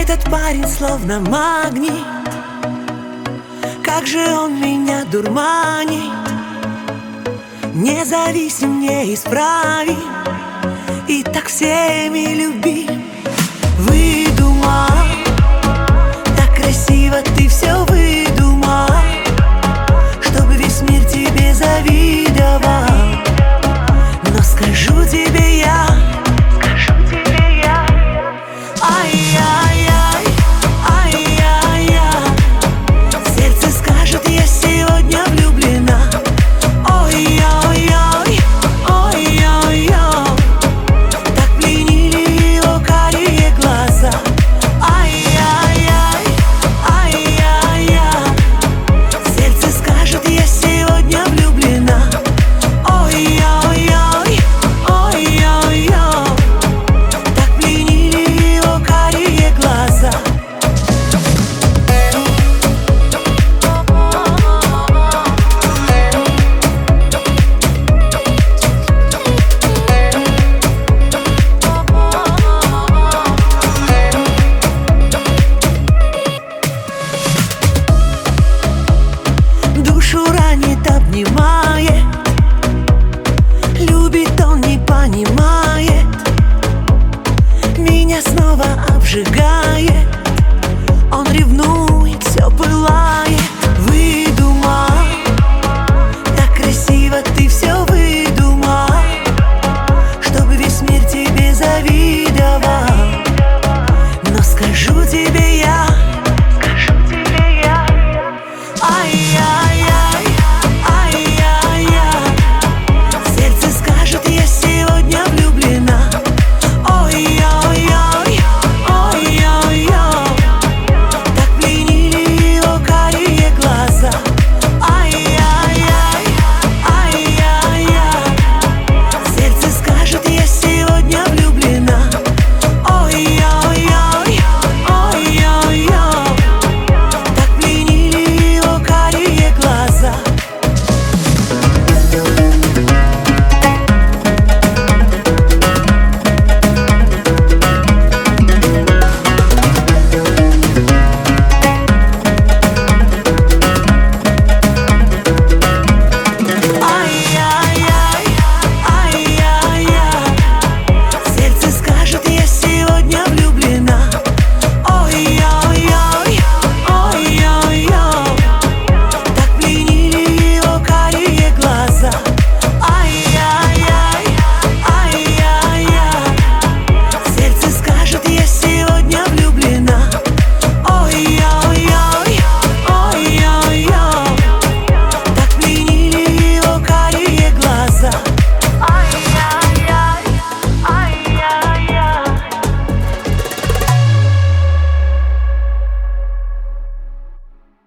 Этот парень словно магнит, как же он меня дурманит. Независим, неисправим, и так всеми любим. Выдумал, так красиво ты все выдумал, чтобы весь мир тебе завидовал. Но скажу тебе я, ай-яй-яй, ай-яй-яй, сердце скажет, я сегодня влюблена. Ой-ой-ой, ой-ой-ой, так пленили его карие глаза. Ай-яй-яй, ай-яй-яй, сердце скажет, я сегодня влюблена. Ой-ой-ой, ой-ой-ой, так пленили его карие глаза. Душу ранит, обнимает, любит он, не понимает.